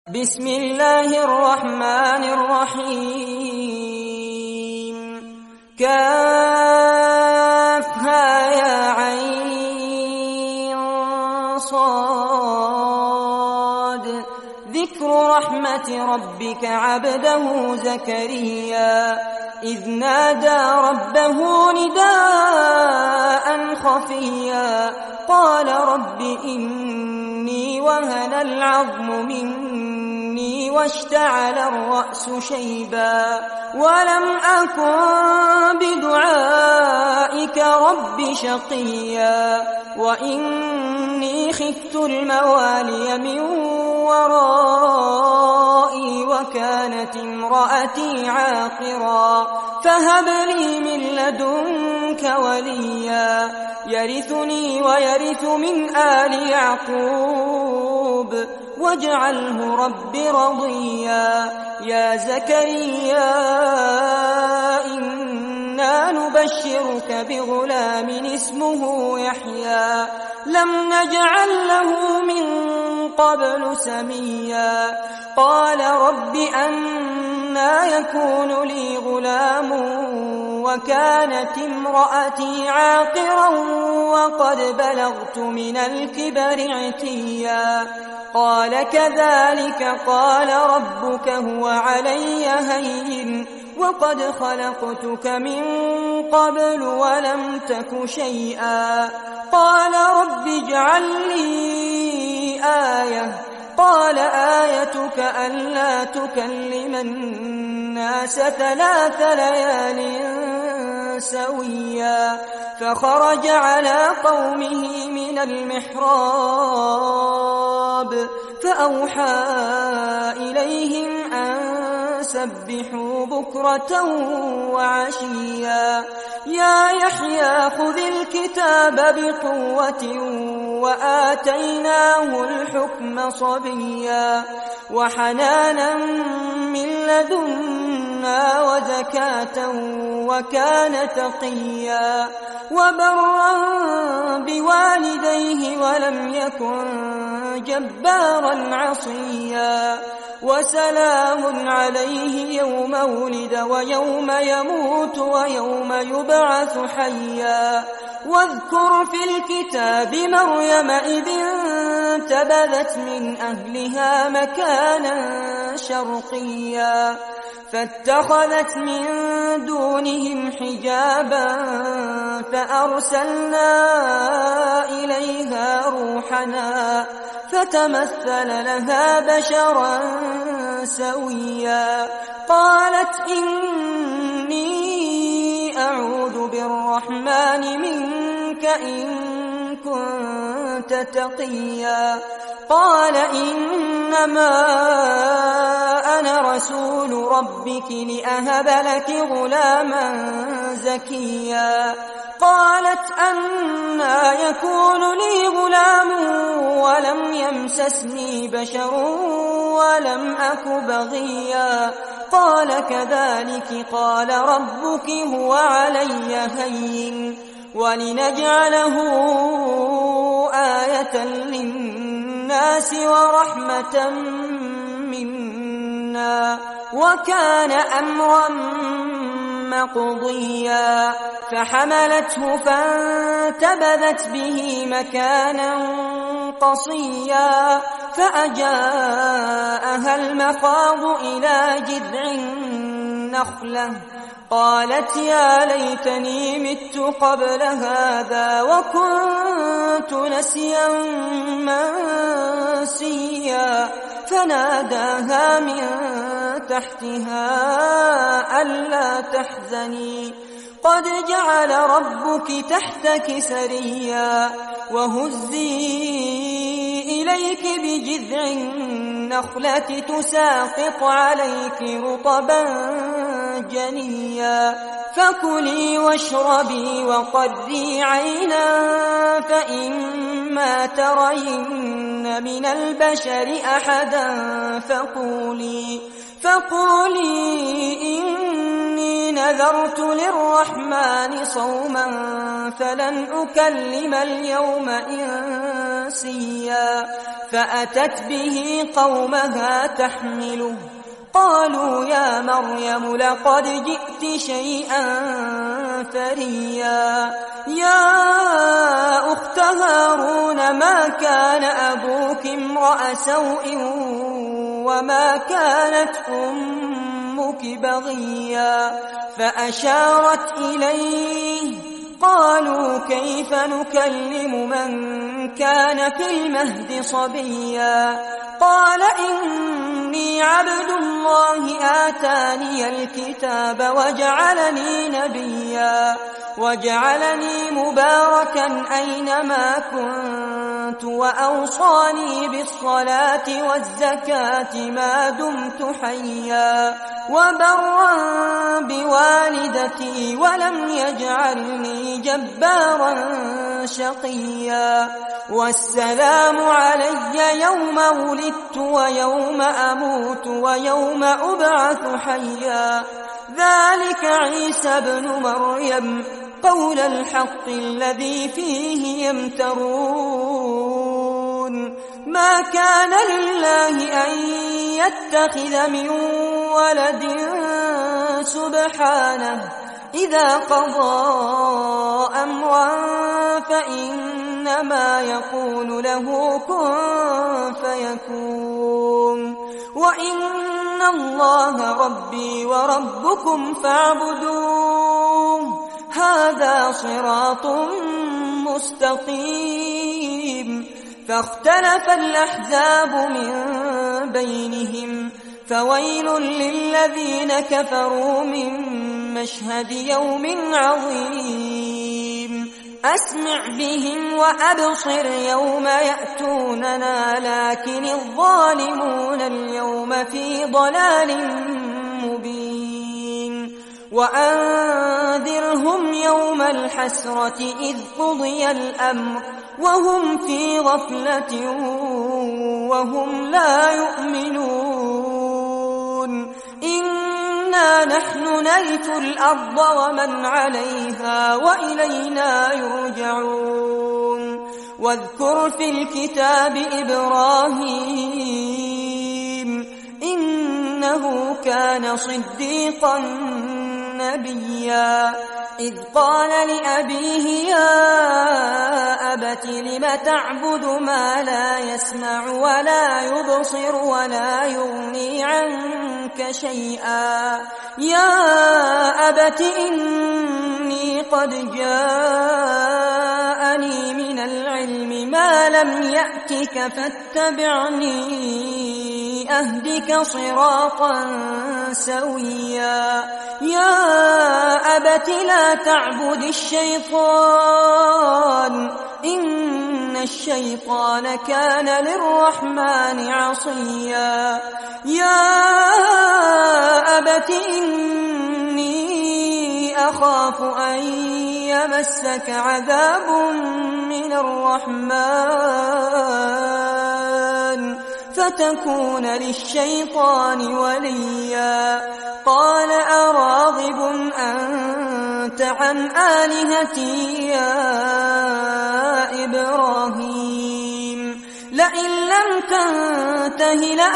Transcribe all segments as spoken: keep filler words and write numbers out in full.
بسم الله الرحمن الرحيم كافها يا عين صاد ذكر رحمة ربك عبده زكريا إذ نادى ربه نداء خفيا قال رب إني وهن العظم مني واشتعل الرأس شيبا ولم أكن بدعائك رب شقيا وإني خفت الموالي من ورائي وكانت امرأتي عاقرا فهب لي من لدنك وليا يرثني ويرث من آل يعقوب واجعله رب رضيا يا زكريا إنا نبشرك بغلام اسمه يحيى لم نجعل له من قبل سميا قال رب أنى يكون لي غلام وكانت امرأتي عاقرا وقد بلغت من الكبر عتيا قال كذلك قال ربك هو علي هين وقد خلقتك من قبل ولم تك شيئا قال رب اجعل لي آية قال آيتك ألا تكلم الناس ثلاث ليال سويا فخرج على قومه من المحراب فأوحى إليهم أن سبحوا بكرة وعشيا يا يحيى خذ الكتاب بقوة وآتيناه الحكم صبيا وحنانا من لدنا وزكاة وكان تقيا وبرا بوالديه ولم يكن جبارا عصيا وسلام عليه يوم ولد ويوم يموت ويوم يبعث حيا واذكر في الكتاب مريم إذ انتبذت من أهلها مكانا شرقيا فاتخذت من دونهم حجابا فأرسلنا إليها روحنا فتمثل لها بشرا سويا قالت إني أعوذ بالرحمن منك إن كنت تقيا قال إنما أنا رسول ربك لأهب لك غلاما زكيا قالت أنى يكون لي غلام ولم يمسسني بشر ولم أك بغيا قال كذلك قال ربك هو علي هين ولنجعله آية للناس ورحمة منا وكان أمرا مقضيا فحملته فانتبذت به مكانا قصيا فأجاءها المخاض إلى جذع النخلة قالت يا ليتني مت قبل هذا وكنت نسيا منسيا فناداها من تحتها ألا تحزني قد جعل ربك تحتك سريا وهزي إليك بجذع النخلة تساقط عليك رطبا جنيا فكلي واشربي وقري عينا فإما ترين من البشر أحدا فقولي فقولي إني نذرت للرحمن صوما فلن أكلم اليوم إنسيا فأتت به قومها تحمله قالوا يا مريم لقد جئت شيئا فريا يا أخت هارون ما كان أبوك امرأ سوء وما كانت أمك بغيا فأشارت إليه قالوا كيف نكلم من كان في المهد صبيا قال إني عبد الله آتاني الكتاب وجعلني نبيا وجعلني مباركا أينما كنت وأوصاني بالصلاة والزكاة ما دمت حيا وبرا بوالدتي ولم يجعلني جبارا شقيا والسلام علي يوم ولدت ويوم أموت ويوم أبعث حيا ذلك عيسى ابن مريم قول الحق الذي فيه يمترون ما كان لله أن يتخذ من ولد سبحانه إذا قضى أمرا فإنما يقول له كن فيكون وإن الله ربي وربكم فاعبدوه هذا صراط مستقيم فاختلف الأحزاب من بينهم فويل للذين كفروا من مشهد يوم عظيم أسمع بهم وأبصر يوم يأتوننا لكن الظالمون اليوم في ضلال مبين وأنذرهم يوم الحسرة إذ قضي الأمر وهم في غفلة وهم لا يؤمنون إنا نحن نرث الأرض ومن عليها وإلينا يرجعون واذكر في الكتاب إبراهيم إنه كان صديقا نبيا إذ قال لأبيه يا أبت لم تعبد ما لا يسمع ولا يبصر ولا يغني عنك شيئا يا أبت إني قد جاءني من العلم ما لم يأتك فاتبعني أهدك صراطا سويا يا أبت لا تعبد الشيطان إن الشيطان كان للرحمن عصيا يا أبت إني أخاف أن يمسك عذاب من الرحمن فتكون للشيطان وليا قال أراغب أنت عن آلهتي يا إبراهيم لئن لم تنته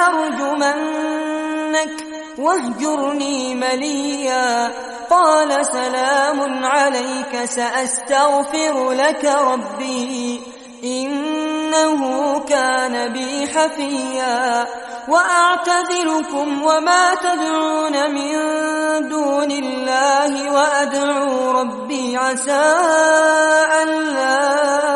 لأرجمنك واهجرني مليا قال سلام عليك سأستغفر لك ربي إنه كان بي حفيا وأعتذركم وما تدعون من دون الله وأدعو ربي عسى ألا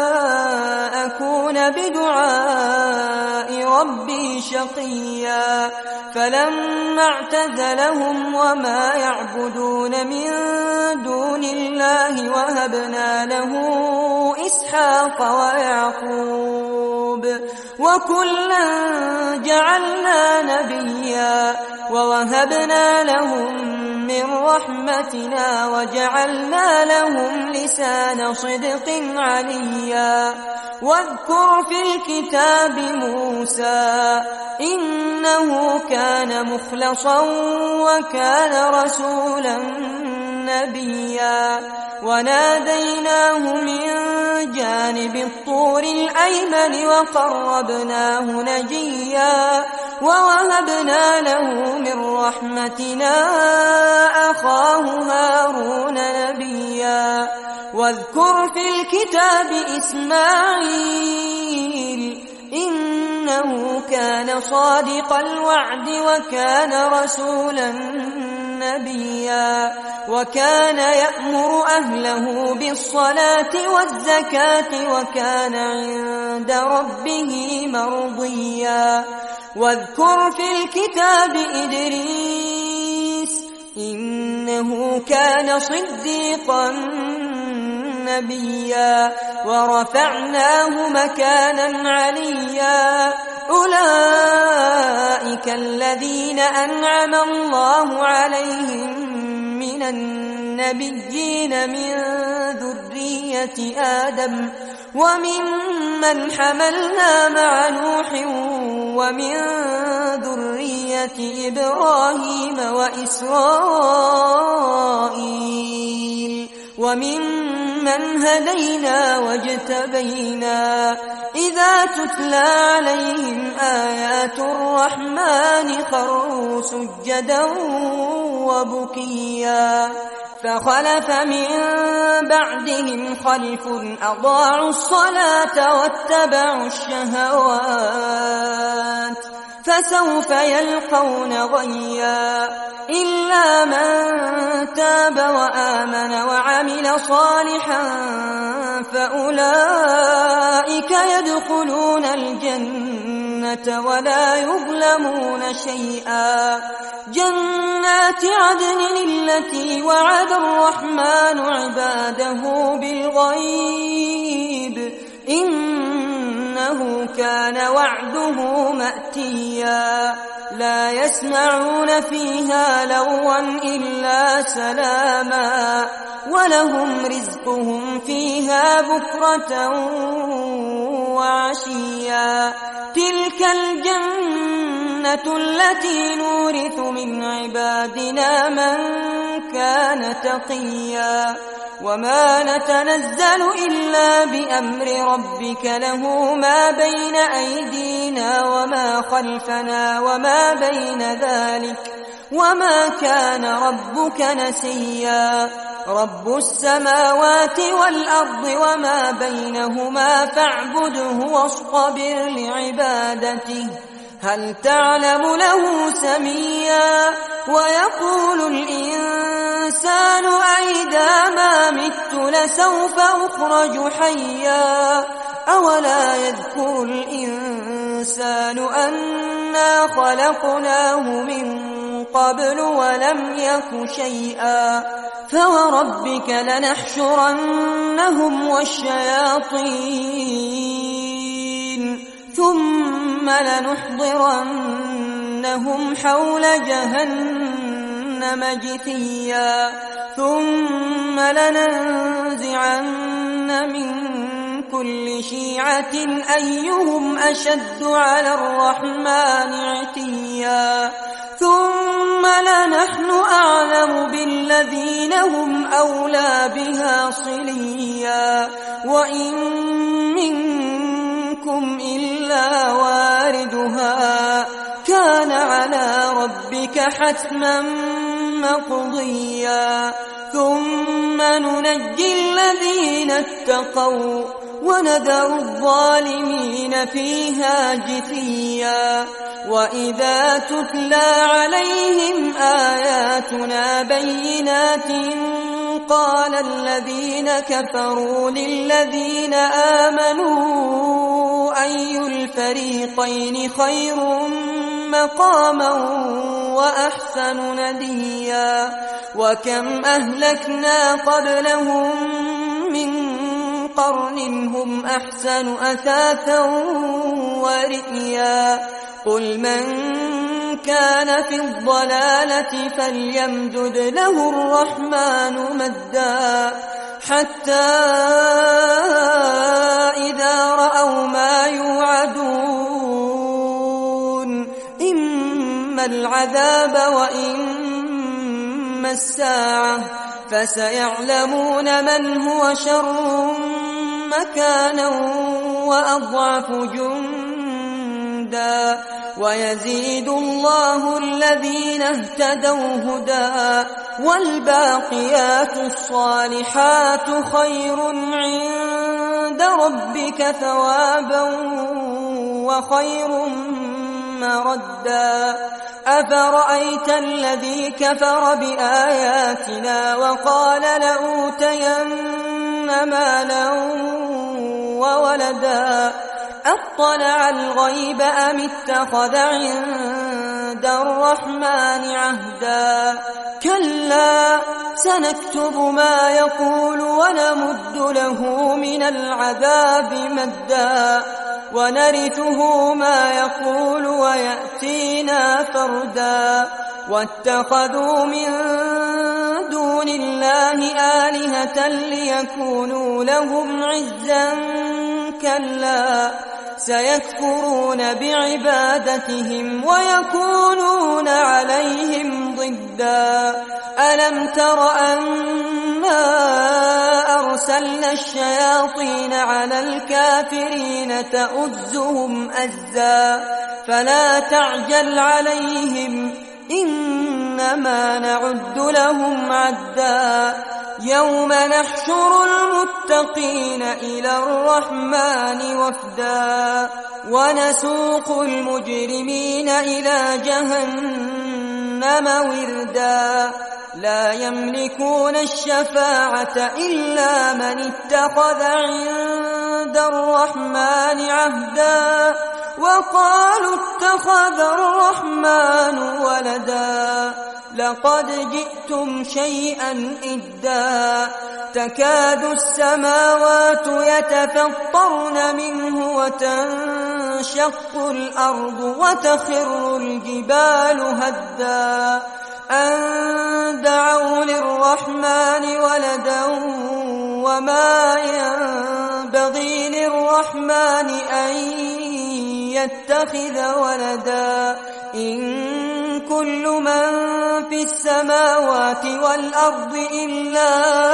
أكون بدعاء ربي شقيا فلما اعتزلهم وما يعبدون من دون الله وهبنا له إسحاق ويعقوب وكلا جعلنا نبيا ووهبنا لهم من رحمتنا وجعلنا لهم لسان صدق عليا واذكر في الكتاب موسى إنه كان مخلصا وكان رسولا نبيا وناديناه من جانب الطور الأيمن وقربناه نجيا ووهبنا له من رحمتنا أخاه هارون نبيا واذكر في الكتاب إسماعيل إنه كان صادق الوعد وكان رسولا نبيا وكان يأمر أهله بالصلاة والزكاة وكان عند ربه مرضيا واذكر في الكتاب إدريس إنه كان صديقا نبيا ورفعناه مكانا عليا أولئك الذين أنعم الله عليهم من النبيين من ذرية آدم وممن حملنا مع نوح ومن ذرية إبراهيم وإسرائيل وممن هدينا واجتبينا إذا تتلى عليهم آيات الرحمن خروا سجدا وبكيا فخلف من بعدهم خلف أضاعوا الصلاة واتبعوا الشهوات فسوف يلقون غيا إلا من تاب وآمن وعمل صالحا فأولئك يدخلون الجنة ولا يظلمون شيئا جنات عدن التي وعد الرحمن عباده بالغيب إنه كان وعده مأتيا لا يسمعون فيها لغوا إلا سلاما ولهم رزقهم فيها بكرة وعشيا تلك الجنة التي نورث من عبادنا من كان تقيا وما نتنزل إلا بأمر ربك له ما بين أيدينا وما خلفنا وما بين ذلك وما كان ربك نسيا رب السماوات والأرض وما بينهما فاعبده واصطبر لعبادته هل تعلم له سميا ويقول الإنسان أئذا ما مت لسوف أخرج حيا أولا يذكر الإنسان أنا خلقناه من قبل ولم يك شيئا فوربك لنحشرنهم والشياطين ثم لنحضرنهم حول جهنم جثيا ثم لننزعن من كل شيعة أيهم أشد على الرحمن عتيا ثم لنحن أعلم بالذين هم أولى بها صليا وإن منكم إلا واردها كان على ربك حتما مقضيا ثم ننجي الذين اتقوا ونذر الظالمين فيها جثيا وإذا تتلى عليهم آياتنا بينات قال الذين كفروا للذين آمنوا أي الفريقين خير مقاما وأحسن نديا وكم أهلكنا قبلهم من قرن هم أحسن أثاثا ورئيا قل من كان في الضلالة فليمدد له الرحمن مدا حتى إذا رأوا ما يوعدون إما العذاب وإما الساعة فسيعلمون من هو شر مكانا وأضعف جندا ويزيد الله الذين اهتدوا هدى والباقيات الصالحات خير عند ربك ثوابا وخير مردا أفرأيت الذي كفر بآياتنا وقال لأوتين مالا وولدا أطلع الغيب أم اتخذ عند الرحمن عهدا كلا سنكتب ما يقول ونمد له من العذاب مدا ونرثه ما يقول ويأتينا فردا واتخذوا من دون الله آلهة ليكونوا لهم عزا كلا سيكفرون بعبادتهم ويكونون عليهم ضدا ألم تر أنا أرسلنا الشياطين على الكافرين تؤزهم أزا فلا تعجل عليهم إنما نعد لهم عدا يوم نحشر المتقين إلى الرحمن وفدا ونسوق المجرمين إلى جهنم وردا لا يملكون الشفاعة إلا من اتخذ عند الرحمن عهدا وقالوا اتخذ الرحمن ولدا لقد جئتم شيئا إدا تكاد السماوات يتفطرن منه وتنشق الأرض وتخر الجبال هدا أن دعوا للرحمن ولدا وما ينبغي للرحمن أن يتخذ ولدا إن كل من في السماوات والأرض إلا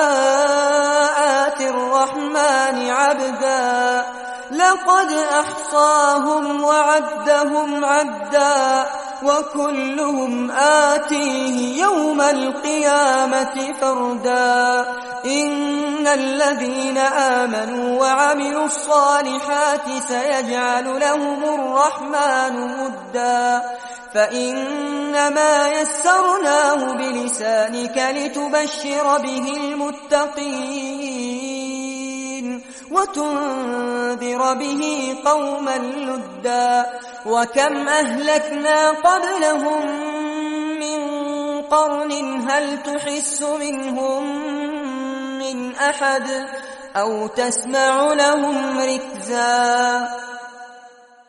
آتي الرحمن عبدا لقد أحصاهم وعدهم عدا وكلهم آتيه يوم القيامة فردا إن الذين آمنوا وعملوا الصالحات سيجعل لهم الرحمن مدا فإنما يسرناه بلسانك لتبشر به المتقين وتنذر به قوما لدا وكم أهلكنا قبلهم من قرن هل تحس منهم من أحد أو تسمع لهم ركزا